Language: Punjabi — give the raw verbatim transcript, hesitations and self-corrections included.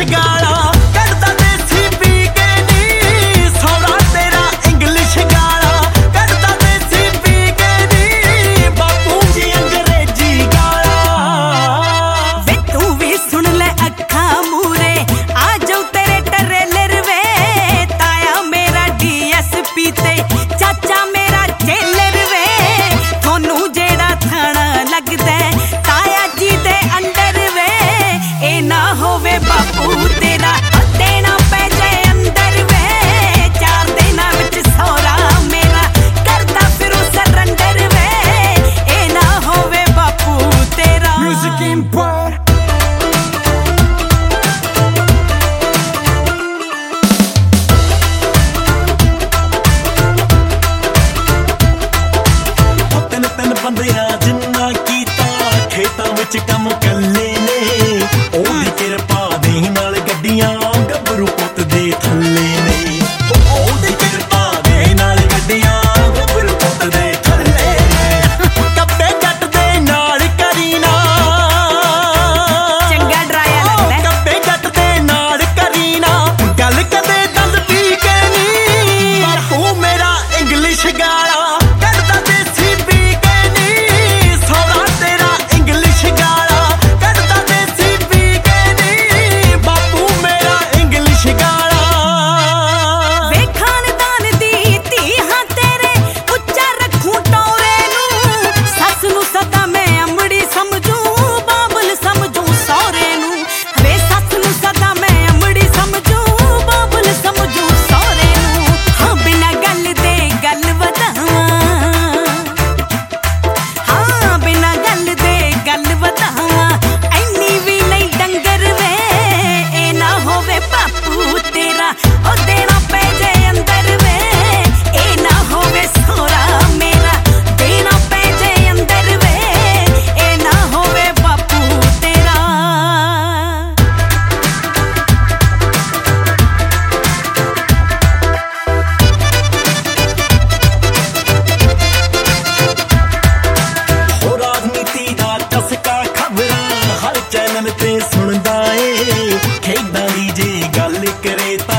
गाला कटदा देसी पी के नी सौरा तेरा इंग्लिश गाला कटदा देसी पी के नी बापू जी अंग्रेजी गाला वे तू भी सुन ले अखा मूरे आ जाऊ तेरे ट्रेलर वे ताया मेरा डीएसपी ते चाचा मेरा जेलर वे थोनू जेड़ा थाना लगदा ताया जी दे अंडर वे ए ना होवे बापू तेरा देना पै जाए अंदर वे चार दिना विच सौरा मेरा करदा फिरू सरंडर वे ए ना होवे बापू तेरा म्यूजिक इंपोर्ट ਤਿੰਨ ਤਿੰਨ ਬੰਦਿਆਂ ਜਿੰਨਾ ਕੀਤਾ ਖੇਤਾਂ ਵਿੱਚ ਕੰਮ ਕੱਲੇ ਨੇ ਉਹਦੀ ਕਿਰਪਾ ਦੇ ਨਾਲ ਗੱਡੀਆਂ ਗੱਭਰੂ ਪੁੱਤ ਦੇ ਥੱਲੇ ਨੇ ਉਹਦੀ ਕਿਰਪਾ ਦੇ ਨਾਲ ਗੱਡੀਆਂ ਗੱਭਰੂ ਪੁੱਤ ਦੇ ਥੱਲੇ ਨੇ ਕੱਬੇ ਜੱਟ ਦੇ ਨਾਲ ਕਰੀਨਾ ਚੰਗਾ ਡਰਾਇਆ ਲੱਗਦਾ ਕੱਬੇ ਜੱਟ ਦੇ ਨਾਲ ਕਰੀਨਾ ਗੱਲ ਕਦੇ ਦੰਦ ਪੀ ਕੇ ਨਹੀਂ ਬਾਪੂ ਮੇਰਾ ਇੰਗਲਿਸ਼ ਗਾਲਾ ਕੱਢਦਾ ਦੇਸੀ ਪੀ ਕੇ ਨਹੀਂ ਸੌਰਾ ਤੇਰਾ ਇੰਗਲਿਸ਼ ਗਾਲਾ ਕੱਢਦਾ ਦੇਸੀ ਪੀ ਕੇ ਨਹੀਂ ਬਾਪੂ ਮੇਰਾ ਇੰਗਲਿਸ਼ ਗਾਲਾ ਵੇ ਖਾਨਦਾਨ ਦੀ ਧੀ ਹਾਂ ਤੇਰੇ ਉੱਚਾ ਰੱਖੂ ਟੌਰੇ ਨੂੰ ਸੱਸ ਨੂੰ ਸਦਾ ਮੈਂ ਅਮੜੀ ਸਮਝੂ ਬਾਬਲ ਸਮਝੂ ਸਹੁਰੇ ਨੂੰ ਵੇ ਸੱਸ ਨੂੰ ਸਦਾ ਮੈਂ ਅਮੜੀ ਸਮਝੂ ਬਾਬਲ ਸਮਝੂ ਸਹੁਰੇ ਨੂੰ ਹਾਂ ਬਿਨਾਂ ਗੱਲ ਦੇ ਗੱਲ ਵਧਾਵਾਂ ਹਾਂ ਬਿਨਾਂ ਗੱਲ ਦੇ ਗੱਲ ਵਧਾਵਾਂ ਐਨੀ ਵੀ ਨਹੀਂ ਡੰਗਰ ਵੇ ਇਹ ਨਾ ਹੋਵੇ ਬਾਪੂ ਤੇਰਾ ਉਹ ਦੇਣਾ ਪੈ ਜਾਏ ਅੰਦਰ ਵੇ ਇਹ ਨਾ ਹੋਵੇ ਸੋਹਰਾ ਮੇਰਾ ਦੇਣਾ ਪੈ ਜਾਏ ਅੰਦਰ ਵੇ ਇਹ ਨਾ ਹੋਵੇ ਬਾਪੂ ਤੇਰਾ ਹੋ ਰਾਜਨੀਤੀ ਦਾ ਚਸਕਾ ਖਬਰਾਂ ਹਰ ਚੈਨਲ ਤੇ ਸੁਣਦਾ ਏ ਖੇਡਾਂ ਦੀ ਜੇ ਗੱਲ ਕਰੇ